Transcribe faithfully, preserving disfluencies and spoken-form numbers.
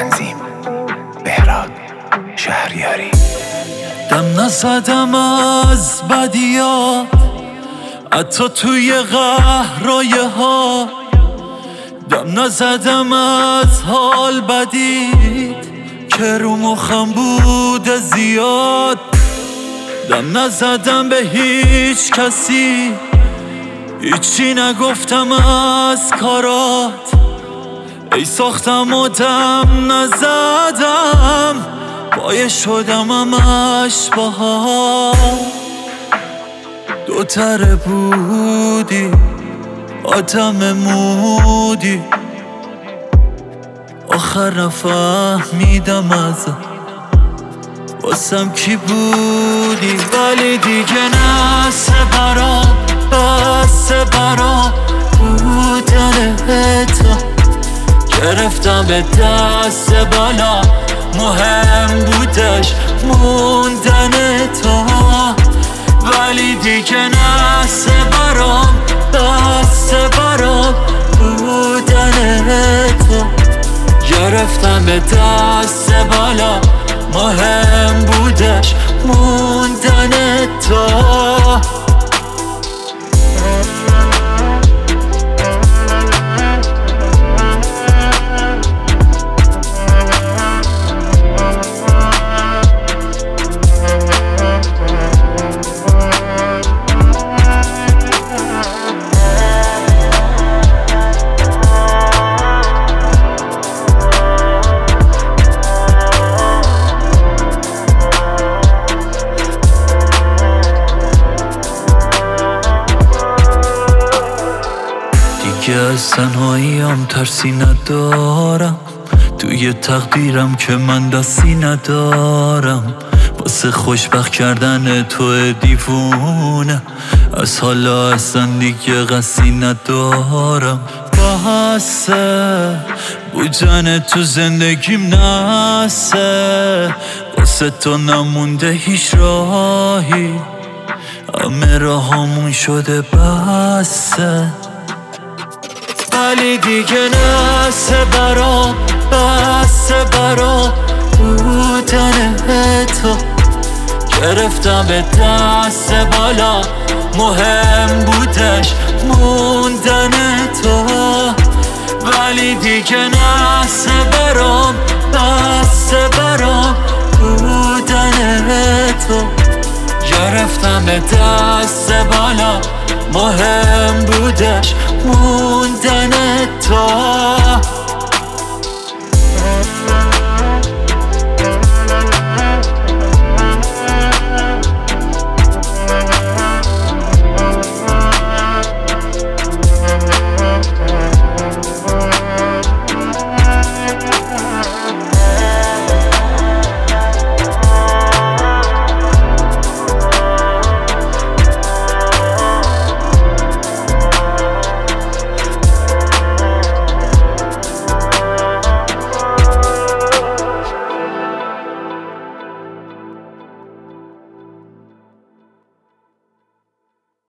تنظیم بهراد شهریاری. دم نزدم از بدیات، حتی توی قهرای ها. دم نزدم از حال بدید که رو مخم بوده زیاد. دم نزدم به هیچ کسی، هیچی نگفتم از کارات. ای ساختم و دم نزدم، پایه شدم همش باها. دو تره بودی آدم مودی، آخر نفهمیدم ازت واسم کی بودی. ولی دیگه نسه برام بسه برام بودن تو. گرفتم به دست بالا، مهم بودش موندن تو. ولی دیگه نسه برام بسه برام بودن تو. گرفتم به دست بالا، مهم بودش موندن تو. دیگه از تنهاییم ترسی ندارم، توی تقدیرم که من دستی ندارم. واسه خوشبخت کردن تو دیوونه، از حالا اصلا دیگه قصی ندارم. بحثه بودن تو زندگیم نسه، واسه تو نمونده هیچ راهی، همه راهامون شده بسه. ولی دیگه نسه برام بسه برام بودن تو. گرفتم به دست بالا، مهم بودش موندن تو. ولی دیگه نسه برام بسه برام بودن تو. گرفتم به دست بالا، مهم بودش